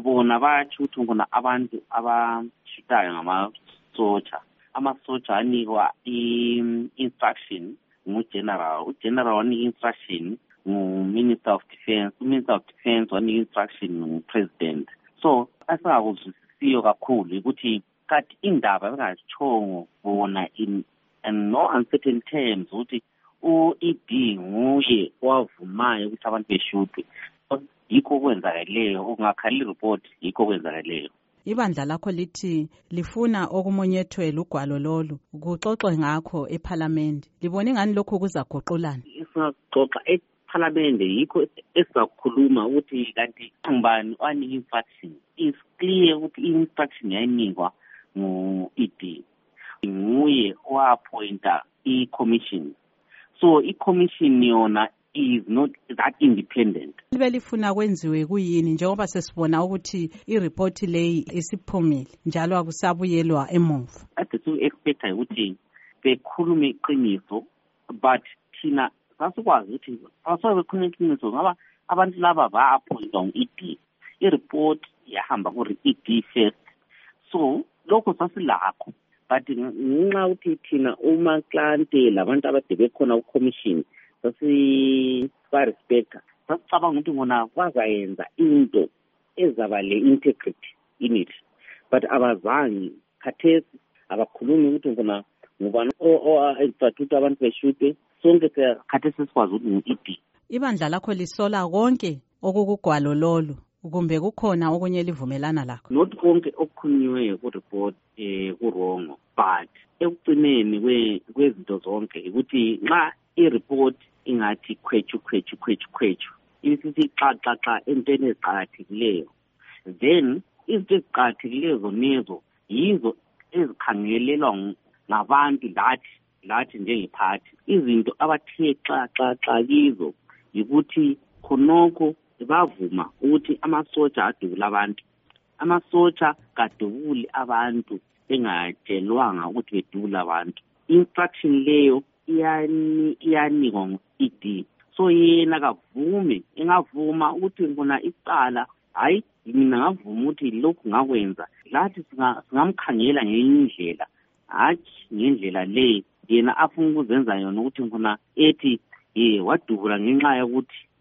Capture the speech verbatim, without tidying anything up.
bona bayatsho ukuthi ngona abantu abashutayo ngamasotsha. Amasotsha anikwa i-instruction ngu-general. U-general wanika instruction ngu-minister of defense. U-minister of defense wanika instruction ngu-president. So asingakuzwisisiyo kakhulu ukuthi kati indaba bengachongo bona in and no uncertain terms ukuthi u-E D nguye wavumayo ukuthi abantu beshutwe. Yikho kwenzakeleyo okungakhali report yikho kwenzakeleyo. Ibandla lakho lithi lifuna okumunyethwe lugwalo lolu kuxoxwe ngakho eParliament. Libona ngani lokho kuzagoqolana? Isizoxoxa eParliament yikho esizakhuluma ukuthi kanti ngubani wanika instruction. Is clear ukuthi instruction yayinikwa ngu-E D. Nguye oappointa i-commission. So i-commission yona is not that independent. Libe lifuna kwenziwe kuyini njengoba sesibona ukuthi i-report leyi isiphumile njalo akusabuyelwa emuva. Ade su expect ukuthi bekhulume iqiniso but thina sasikwazi ukuthi asobe bekhulume iqiniso ngoba abantu laba ba-appointwa ngu-E D. I-report yahamba ku-E D first. So lokho sasilakho but ngenxa ukuthi thina uma klante labantu abade bekhona ku-commission sasi ba-respecta sasicabanga ukuthi ngona bazayenza into ezaba le-integrity in it but abazange khathesi abakhulumi ukuthi ngona ngubani o-extradite abantu beshute sonke khathesi sikwazi ukuthi ngu-E D. Ibandla lakho lisola konke okukugwalo lolu kumbe kukhona okunye livumelana lakho? Not konke okukhulunyiweyo ku-report eh kurongo but ekugcineni kwezinto zonke ukuthi nxa i-report ingathi khwethu khwethu khwethu khwethu isithi xa xa xa entweni eziqakathekileyo then izinto eziqakathekileyo zonezo yizo ezikhangelelwa ngabantu lathi lathi njengephathi. Izinto abathe xa xa xa kizo yikuthi khonokho bavuma ukuthi amasotsha adubula abantu. Amasotsha kadubuli abantu bengatshelwanga ukuthi bedubula abantu. Instruction leyo iyani iyanikwa ngu-E D. So yena kavume engavuma ukuthi ngona icala hayi mina ngavuma ukuthi lokhu ngakwenza lathi singamkhangela ngendlela hathi ngendlela le yena afuna ukuzenza yona ukuthi ngona ethi eh wadubula ngenxa yokuthi